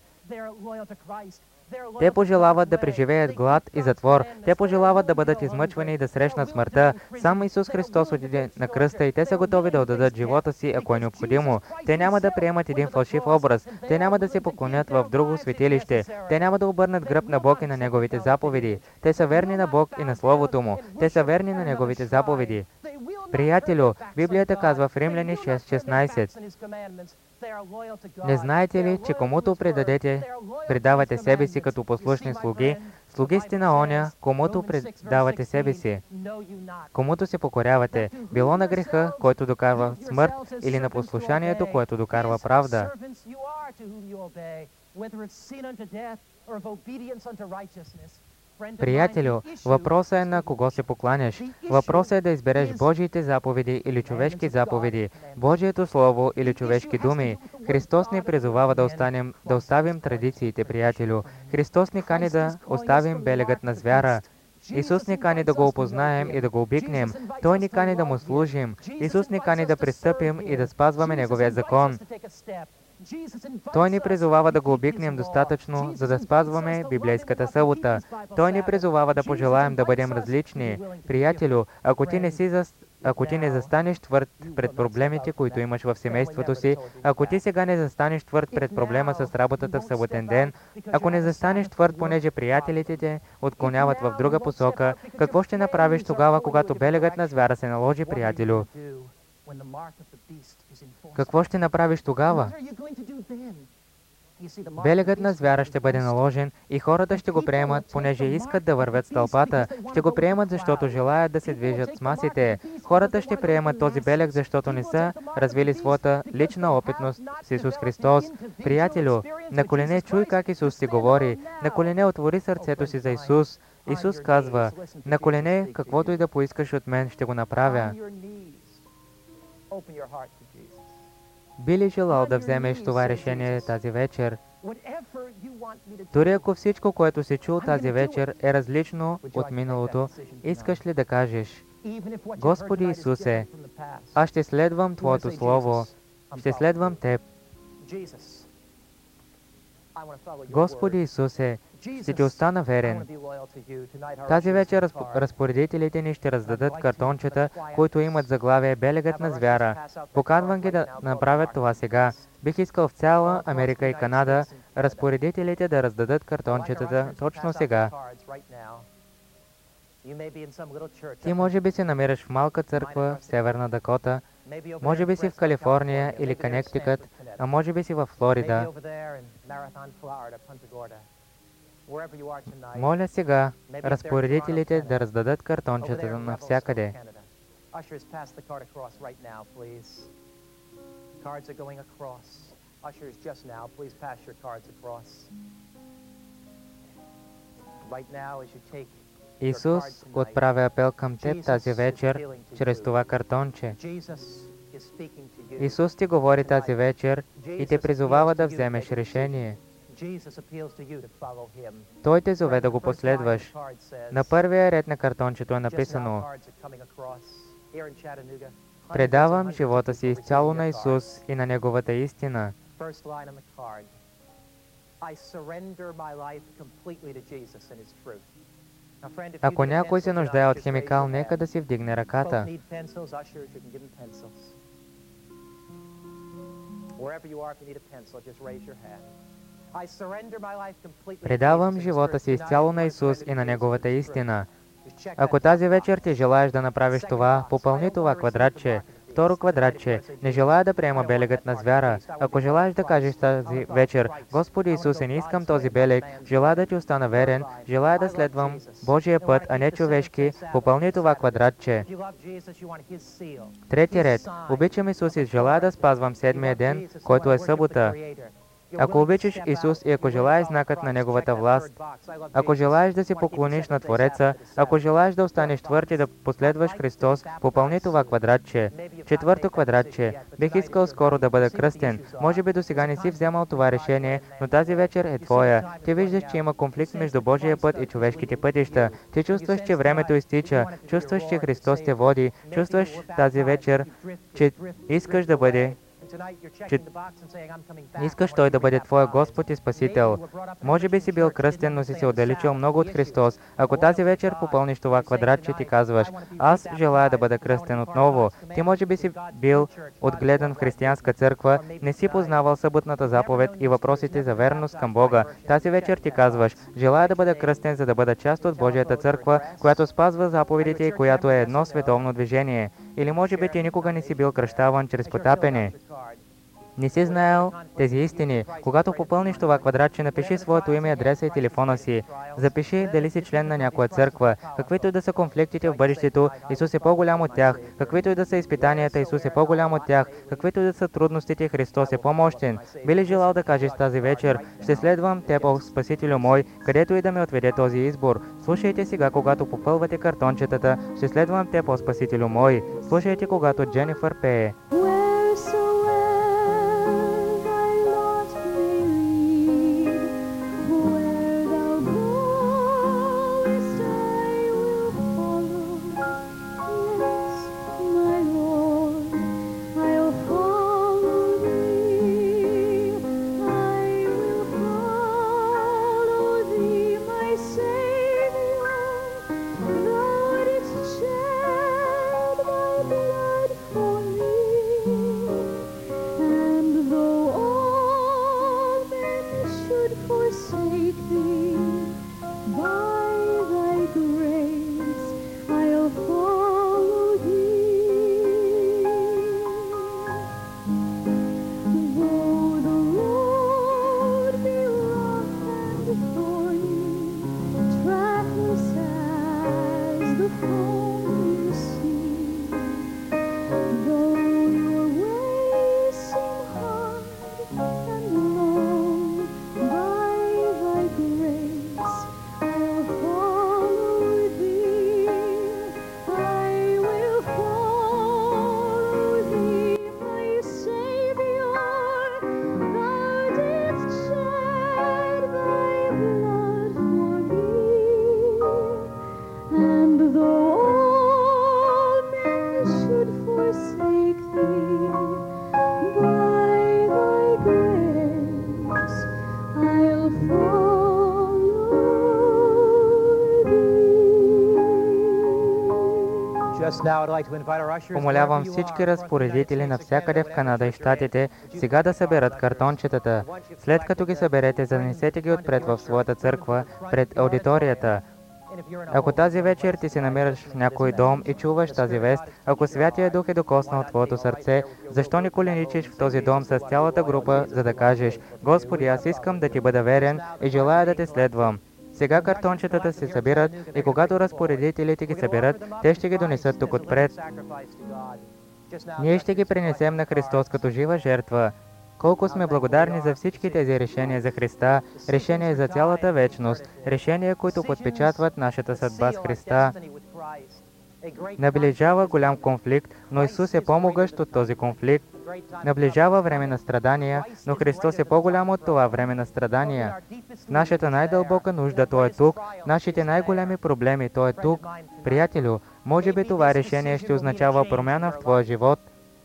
Те пожелават да преживеят глад и затвор. Те пожелават да бъдат измъчвани и да срещнат смъртта. Сам Исус Христос отиде на кръста и те са готови да отдадат живота си, ако е необходимо. Те няма да приемат един фалшив образ. Те няма да се поклонят в друго светилище. Те няма да обърнат гръб на Бог и на Неговите заповеди. Те са верни на Бог и на Словото Му. Те са верни на Неговите заповеди. Приятелю, Библията казва в Римляни шест шестнайсет. Не знаете ли, че комуто предадете, предавате себе си като послушни слуги, слуги сте на оня, комуто предавате себе си, комуто се покорявате, било на греха, който докарва смърт, или на послушанието, което докарва правда. Приятелю, въпросът е на кого се покланяш. Въпросът е да избереш Божиите заповеди или човешки заповеди, Божието Слово или човешки думи. Христос ни призовава да, останем, да оставим традициите, приятелю. Христос ни кани да оставим белегът на звяра. Исус ни кани да го опознаем и да го обикнем. Той ни кани да му служим. Исус ни кани да пристъпим и да спазваме Неговия закон. Той ни призовава да го обикнем достатъчно, за да спазваме библейската събота. Той ни призовава да пожелаем да бъдем различни. Приятелю, ако ти не си зас... ако ти не застанеш твърд пред проблемите, които имаш в семейството си, ако ти сега не застанеш твърд пред проблема с работата в съботен ден, ако не застанеш твърд, понеже приятелите те отклоняват в друга посока, какво ще направиш тогава, когато белегът на звяра се наложи, приятелю? Какво ще направиш тогава? Белегът на звяра ще бъде наложен и хората ще го приемат, понеже искат да вървят с тълпата. Ще го приемат, защото желаят да се движат с масите. Хората ще приемат този белег, защото не са развили своята лична опитност с Исус Христос. Приятелю, на колене чуй как Исус ти говори. На колене отвори сърцето си за Исус. Исус казва, на колене, каквото и да поискаш от мен, ще го направя. Би ли желал да вземеш това решение тази вечер? Дори ако всичко, което си чул тази вечер, е различно от миналото, искаш ли да кажеш, Господи Исусе, аз ще следвам Твоето Слово, ще следвам Теб. Господи Исусе, ще ти остана верен. Тази вечер разпо- разпоредителите ни ще раздадат картончета, които имат заглавие «Белегът на звяра». Поканвам ги да направят това сега. Бих искал в цяла Америка и Канада разпоредителите да раздадат картончетата точно сега. Ти може би се намираш в малка църква в Северна Дакота, може би си в Калифорния или Конектикът, а може би си в Флорида. Моля сега разпоредителите да раздадат картончетата навсякъде. Исус отправя апел към теб тази вечер чрез това картонче. Исус ти говори тази вечер и те призовава да вземеш решение. Той те зове да го последваш. На първия ред на картончето е написано: предавам живота си изцяло на Исус и на Неговата истина. Ако някой се нуждае от химикал, нека да си вдигне ръката. Предавам живота си изцяло на Исус и на Неговата истина. Ако тази вечер ти желаеш да направиш това, попълни това квадратче. Второ квадратче. Не желая да приема белегът на звяра. Ако желаеш да кажеш тази вечер: Господи Исусе, не искам този белег, желая да ти остана верен, желая да следвам Божия път, а не човешки, попълни това квадратче. Трети ред. Обичам Исус и желая да спазвам седмия ден, който е събота. Ако обичаш Исус и ако желаеш знакът на Неговата власт, ако желаеш да се поклониш на Твореца, ако желаеш да останеш твърд и да последваш Христос, попълни това квадратче. Четвърто квадратче. Бих искал скоро да бъда кръстен. Може би досега не си вземал това решение, но тази вечер е твоя. Ти виждаш, че има конфликт между Божия път и човешките пътища. Ти чувстваш, че времето изтича. Чувстваш, че Христос те води. Чувстваш тази вечер, че искаш да бъде че искаш Той да бъде Твоя Господ и Спасител. Може би си бил кръстен, но си се отдалечил много от Христос. Ако тази вечер попълниш това квадратче, ти казваш: аз желая да бъда кръстен отново. Ти може би си бил отгледан в християнска църква, не си познавал съботната заповед и въпросите за верност към Бога. Тази вечер ти казваш: желая да бъда кръстен, за да бъда част от Божията църква, която спазва заповедите и която е едно световно движение. Или може би ти никога не си бил кръщаван чрез потапене. Не си знаел тези истини. Когато попълниш това квадратче, напиши своето име, адреса и телефона си. Запиши дали си член на някоя църква. Каквито и да са конфликтите в бъдещето, Исус е по-голям от тях. Каквито и да са изпитанията, Исус е по-голям от тях. Каквито и да са трудностите, Христос е по-мощен. Би ли желал да кажеш тази вечер: ще следвам Теб, о Спасителю мой, където и да ме отведе този избор. Слушайте сега, когато попълвате картончетата: ще следвам Теб, о Спасителю мой. Слушайте, когато Дженифър пее. Where thou goest, I Умолявам всички разпоредители навсякъде в Канада и Щатите сега да съберат картончетата. След като ги съберете, занесете ги отпред в своята църква, пред аудиторията. Ако тази вечер ти се намираш в някой дом и чуваш тази вест, ако Святия Дух е докоснал твоето сърце, защо не коленичиш в този дом с цялата група, за да кажеш: Господи, аз искам да ти бъда верен и желая да те следвам. Сега картончетата се събират и когато разпоредителите ги съберат, те ще ги донесат тук отпред. Ние ще ги принесем на Христос като жива жертва. Колко сме благодарни за всички тези решения за Христа, решения за цялата вечност, решения, които подпечатват нашата съдба с Христа. Наближава голям конфликт, но Исус е по-могъщ от този конфликт. Наближава време на страдания, но Христос е по-голям от това време на страдания. Нашата най-дълбока нужда, Той е тук. Нашите най-големи проблеми, Той е тук. Приятелю, може би това решение ще означава промяна в твоя живот.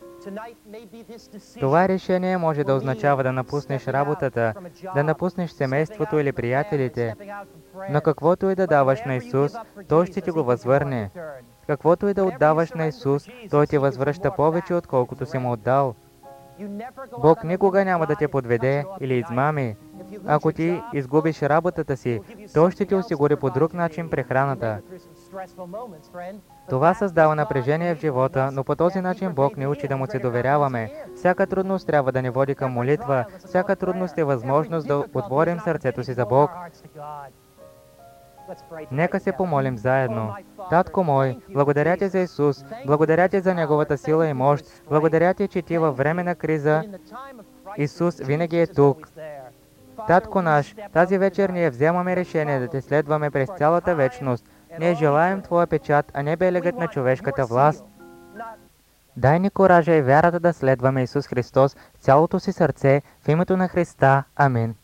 Това решение може да означава да напуснеш работата, да напуснеш семейството или приятелите. Но каквото и да даваш на Исус, Той ще ти го възвърне. Каквото и да отдаваш на Исус, Той ти възвръща повече, отколкото си му отдал. Бог никога няма да те подведе или измами. Ако ти изгубиш работата си, Той ще ти осигури по друг начин прехраната. Това създава напрежение в живота, но по този начин Бог ни учи да му се доверяваме. Всяка трудност трябва да ни води към молитва. Всяка трудност е възможност да отворим сърцето си за Бог. Нека се помолим заедно. Татко мой, благодаря ти за Исус, благодаря ти за Неговата сила и мощ, благодаря ти, че ти във време на криза, Исус винаги е тук. Татко наш, тази вечер ние вземаме решение да те следваме през цялата вечност. Ние желаем Твоя печат, а не белегът на човешката власт. Дай ни коража и вярата да следваме Исус Христос цялото си сърце в името на Христа. Амин.